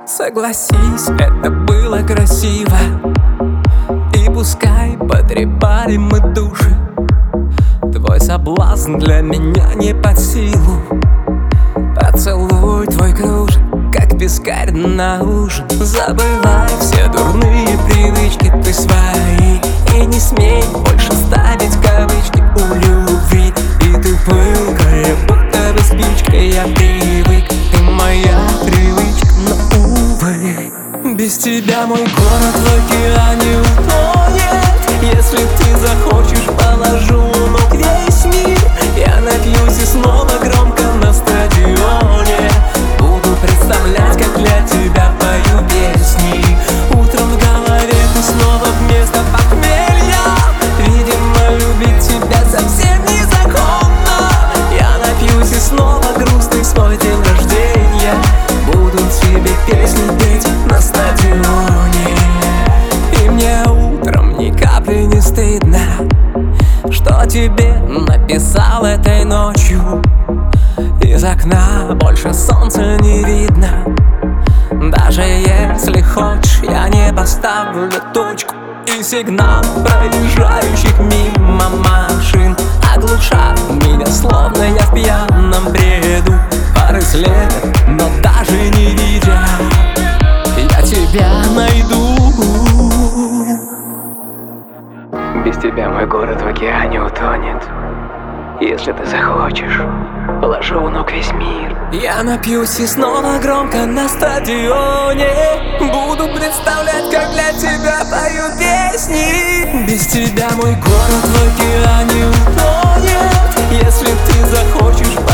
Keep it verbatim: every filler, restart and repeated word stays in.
Согласись, это было красиво. И пускай потрепали мы души, твой соблазн для меня не под силу. Поцелуй твой кружит, как пескарь на ужин. Забывай все дурные привычки, ты свои. И не смей больше ставить кавычки у любви. И ты пылкая, будто бы спичка. Я привык, ты моя привычка, но увы. Без тебя мой город в океане утонет. Если ты захочешь, положу у ног весь мир. Я напьюсь и снова громко на стадионе буду представлять, как для тебя пою песни. Утром в голове ты снова вместо похмелья. Видимо, любить тебя совсем незаконно. Я напьюсь и снова грустный свой день рождения буду тебе песни петь на стадионе. И мне утром ни капли не стыдно, что тебе написал этой ночью. Из окна больше солнца не видно. Даже если хочешь, я не поставлю точку. И сигнал проезжающих мимо машин оглушат меня, словно я в пьяном бреду. Пары следят, но даже не видя, я тебя найду. Без тебя мой город в океане утонет. Если ты захочешь, положу у ног весь мир. Я напьюсь и снова громко на стадионе буду представлять, как для тебя пою песни. Без тебя мой город в океане утонет. Если ты захочешь,